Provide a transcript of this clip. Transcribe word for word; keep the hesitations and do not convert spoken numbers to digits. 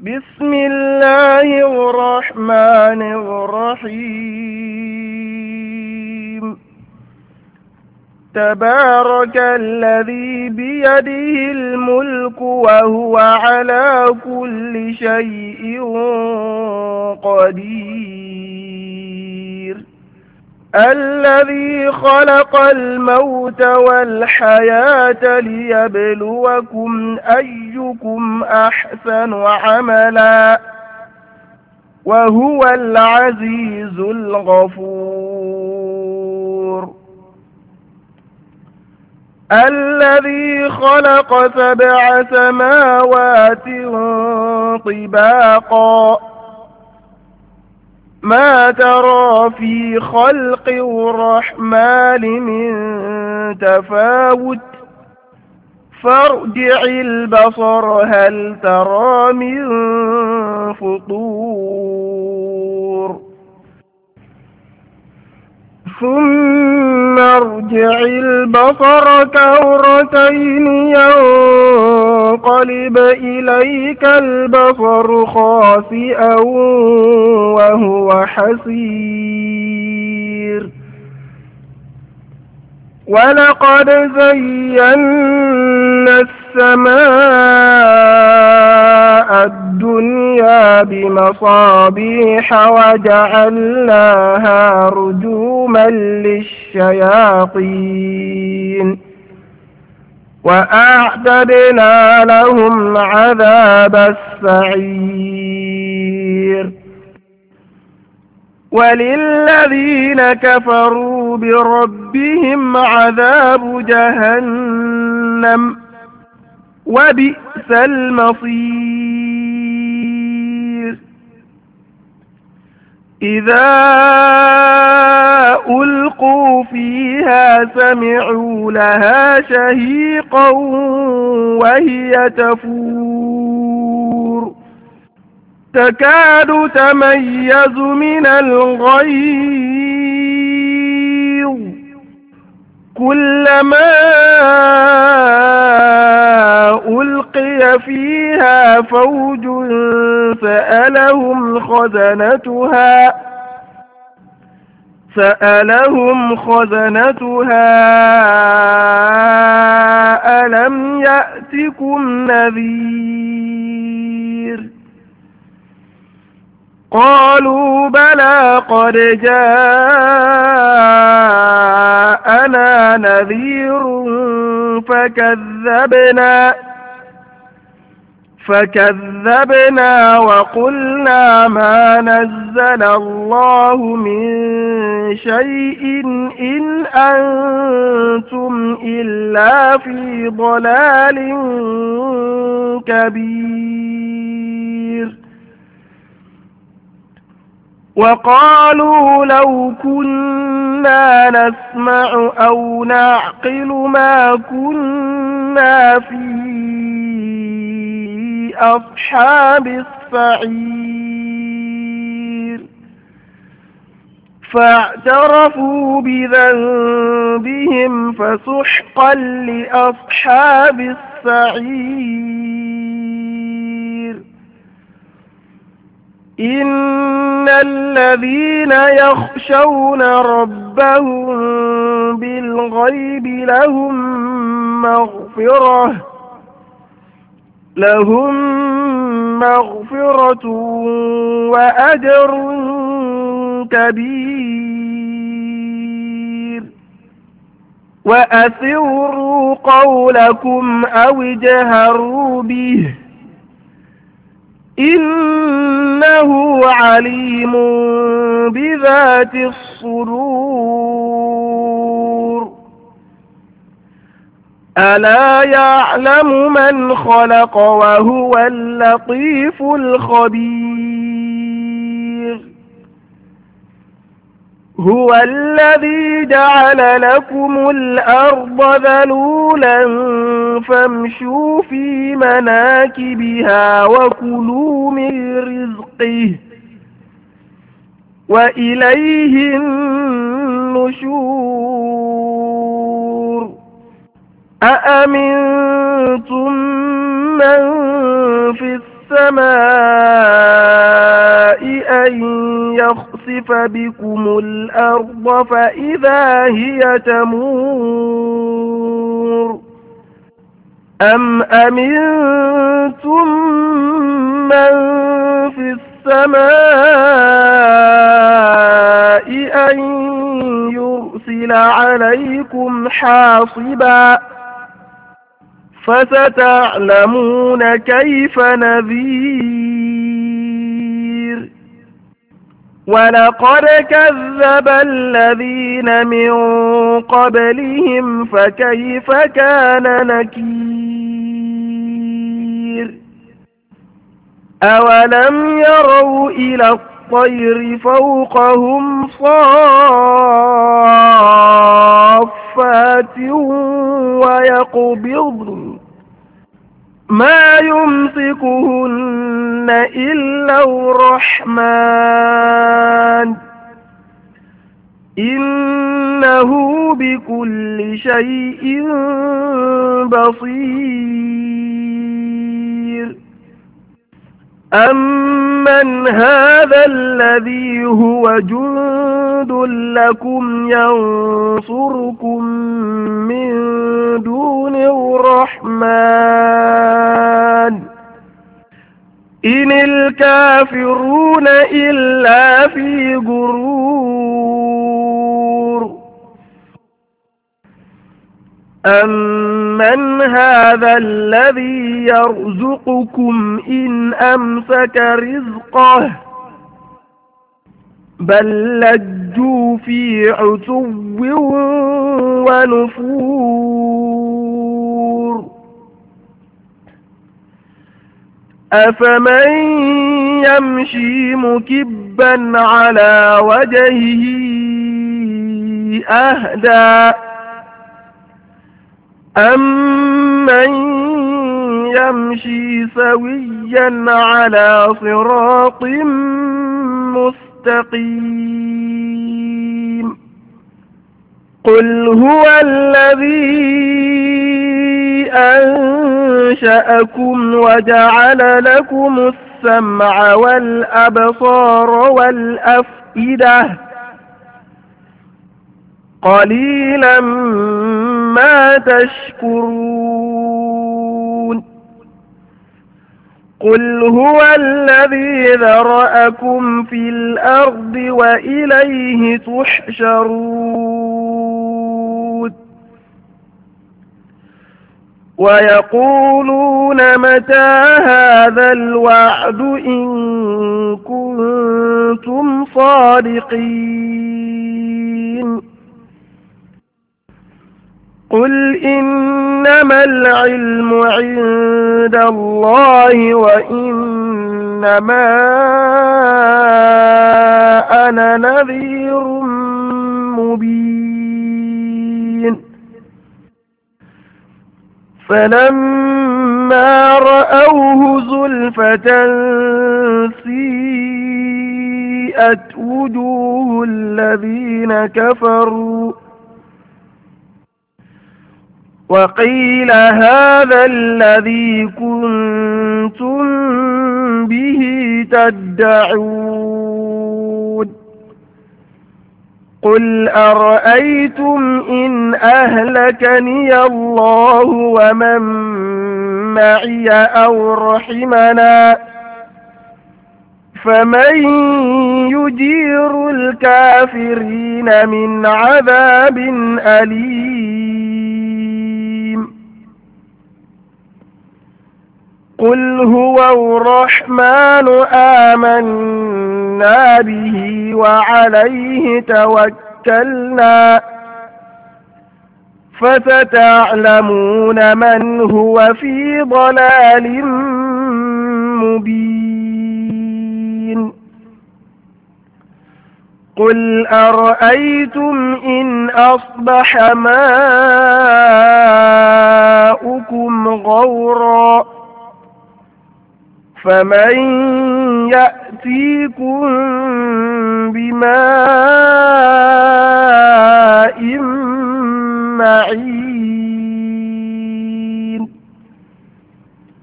بسم الله الرحمن الرحيم. تبارك الذي بيده الملك وهو على كل شيء قدير. الذي خلق الموت والحياة ليبلوكم أيكم أحسن عملا وهو العزيز الغفور. الذي خلق سبع سماوات طباقا ما ترى في خلق الرحمن من تفاوت فارجع البصر هل ترى من فطور ثم ارجع البصر كرتين ينقلب إليك البصر خاسئا وهو حسير. ولقد زينا السماء الدنيا بمصابيح وجعلناها رجوما للشياطين وأعتدنا لهم عذاب السعير. وللذين كفروا بربهم عذاب جهنم وبئس المصير. إذا ألقوا فيها سمعوا لها شهيقا وهي تفور تكاد تميز من الغيظ كلما ألقي فيها فوج سألهم خزنتها سألهم خزنتها ألم يأتكم نذير قالوا بلى قد جاءنا نذير فكذبنا فكذبنا وقلنا ما نزل الله من شيء إن أنتم إلا في ضلال كبير. وقالوا لو كنا نسمع أو نعقل ما كنا في أصحاب السعير فاعترفوا بذنبهم فسحقا لأصحاب السعير. إن الذين يخشون ربهم بالغيب لهم مغفرة لهم مغفرة وأجر كبير. وأسروا قولكم أو اجهروا به إنه عليم بذات الصدور. ألا يعلم من خلق وهو اللطيف الخبير. هو الذي جعل لكم الأرض ذلولا فامشوا في مناكبها وكلوا من رزقه وإليه النشور. أأمنتم من في السماء أن يخسف بكم الأرض فإذا هي تمور أم أمنتم من في السماء أن يرسل عليكم حاصبا فستعلمون كيف نذير ولقد كذب الذين من قبلهم فكيف كان نكير أولم يروا إلى الطير فوقهم صافات ويقبضن ما يمسكهن إلا الرحمن إنه بكل شيء بصير أمن هذا الذي هو جند لكم ينصركم من دون الرحمن إن الكافرون إلا في غرور أمن هذا الذي يرزقكم إن أمسك رزقه بل لجوا في عتو ونفور أفمن يمشي مكبا على وجهه أهدى أمن يمشي سويا على صراط مستقيم قل هو الذي أنشأكم وجعل لكم السمع والأبصار والأفئدة قليلا ما تشكرون قل هو الذي ذرأكم في الأرض وإليه تحشرون ويقولون متى هذا الوعد إن كنتم صادقين قل إنما العلم عند الله وإنما أنا نذير مبين فلما رأوه زلفة سيئت وجوه الذين كفروا وقيل هذا الذي كنتم به تدعون قل أرأيتم إن أهلكني الله ومن معي أو رحمنا فمن يجير الكافرين من عذاب أليم قل هو الرحمن آمنا به وعليه توكلنا فستعلمون من هو في ضلال مبين قل أرأيتم إن أصبح ماؤكم غورا فمن يأتيكم بماء معين